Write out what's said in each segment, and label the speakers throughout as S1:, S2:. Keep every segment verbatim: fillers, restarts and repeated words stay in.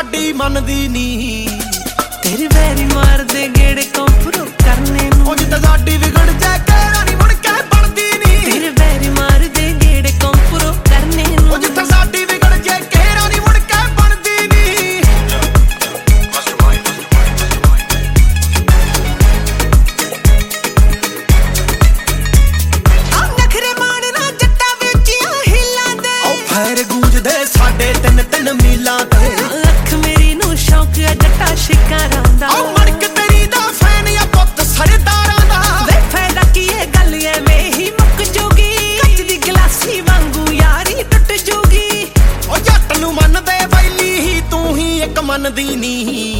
S1: ਸਾਡੀ ਮੰਨਦੀ ਨੀ।
S2: ਤੇਰੇ ਵੈਰੀ ਮਾਰਦੇ ਗੇੜੇ ਕੰਪਰੋ ਕਰਨੇ ਨੂੰ।
S1: ਉਹ ਜਿੱਦਾਂ ਸਾਡੀ ਵਿਗੜ ਜਾਏ ਕਹਿਣਾ ਨੀ ਮੁੜ ਕੇ ਬਣਦੀ ਨੀ।
S2: ਤੇਰੇ ਵੈਰੀ ਮਾਰਦੇ ਗੇੜੇ ਕੰਪਰੋ ਕਰਨੇ ਨੂੰ।
S1: ਉਹ ਜਿੱਦਾਂ ਸਾਡੀ ਵਿਗੜ ਜਾਏ ਕਹਿਣਾ ਨੀ ਮੁੜ ਕੇ ਬਣਦੀ ਨੀ।
S2: ਆ ਨਖਰੇ ਮਾਰਨਾ ਜੱਟਾਂ ਵਿੱਚੀਆਂ ਹਿੱਲਾਂ ਦੇ।
S1: ਉਹ ਫੈਰ ਗੂੰਜਦੇ ਸਾਡੇ ਤਿੰਨ ਤਿੰਨ ਮੀਲਾਂ ਤੇ।
S2: ਅੱਖ ਮੇਰੀ ਨੂੰ ਸ਼ੌਕ ਆ ਜੱਟਾ ਸ਼ਿਕਾਰਾਂ ਦਾ।
S1: ਉਹ ਮੜਕ ਤੇਰੀ ਦਾ ਫੈਨ ਆ ਪੁੱਤ ਸਰਦਾਰਾਂ ਦਾ।
S2: ਵੇ ਫਾਇਦਾ ਕੀ ਇਹ ਗੱਲ ਐਵੇਂ ਹੀ ਮੁੱਕ ਜੂਗੀ। ਕੱਚ ਦੀ ਗਲਾਸੀ ਵਾਂਗੂ ਯਾਰੀ ਟੁੱਟ ਜੂਗੀ।
S1: ਉਹ ਜੱਟ ਨੂੰ ਮੰਨਦੇ ਵੈਲੀ ਹੀ ਤੂੰ ਹੀ ਇੱਕ ਮੰਨਦੀ ਨੀ।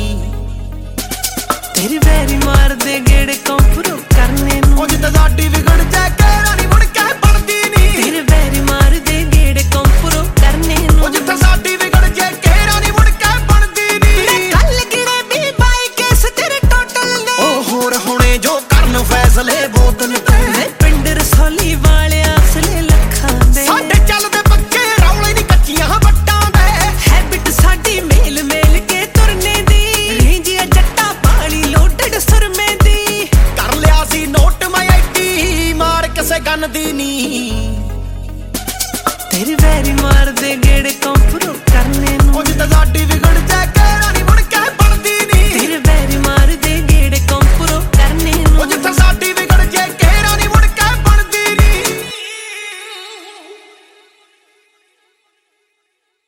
S2: ਤੇਰੇ ਵੈਰੀ ਮਾਰਦੇ ਗੇੜੇ ਕੰਪਰੋ ਕਰਨੇ ਨੂੰ।
S1: ਉਹ ਜਿੱਦਾਂ ਸਾਡੀ ਵਿਗੜ ਜਾਏ ਕਹਿਣਾ ਨੀ ਮੁੜ ਕੇ ਬਣਦੀ ਨੀ।
S2: ਤੇਰੇ ਵੈਰੀ ਮਾਰਦੇ ਗੇੜੇ ਕੰਪਰੋ ਕਰਨੇ ਨੂੰ।
S1: ਉਹ ਜਿੱਦਾਂ ਸਾਡੀ ਵਿਗੜ ਜਾਏ ਕਹਿਣਾ ਨੀ ਮੁੜ ਕੇ ਬਣਦੀ ਨੀ।
S2: ਮੈਂ ਕੱਲ ਗਿਣੇ ਵੀ ਬਾਈ ਕੇਸ ਤੇਰੇ ਟੋਟਲ ਨੇ।
S1: ਉਹ ਹੋਰ ਹੁਣੇ ਜੋ ਕਰਨ ਫੈਸਲੇ ਬੋਤਲ ਤੇ।
S2: ਵੇ ਪਿੰਡ ਰਸੌਲੀ ਵਾਲਿਆਂ ਅਸਲੇ ਲੱਖਾਂ ਦੇ।
S1: ਸਾਡੇ ਚੱਲਦੇ ਪੱਕੇ ਰੌਲੇ ਨੀ ਕੱਚੀਆਂ ਵੱਟਾਂ ਦੇ।
S2: ਹੈਬਿਟ ਸਾਡੀ ਮੇਲ ਮੇਲ ਕੇ ਤੁਰਨੇ ਦੀ। ਰੇਂਜਿਆ ਜੱਟਾ ਪਾਲੀ ਲੋਡਡ ਸੁਰਮੇ ਦੀ।
S1: ਕਰ ਲਿਆ ਸੀ ਨੋਟ ਮੈਂ ਐਡੀ ਮਾਰ ਕਿਸੇ ਗੰਨ ਦੀ ਨੀ।
S2: ਤੇਰੇ ਵੈਰੀ ਮਾਰਦੇ ਗੇੜੇ ਕੰਪਰੋ ਕਰਨੇ ਨੂੰ।
S1: ਉਹ ਜਿੱਦਾਂ ਸਾਡੀ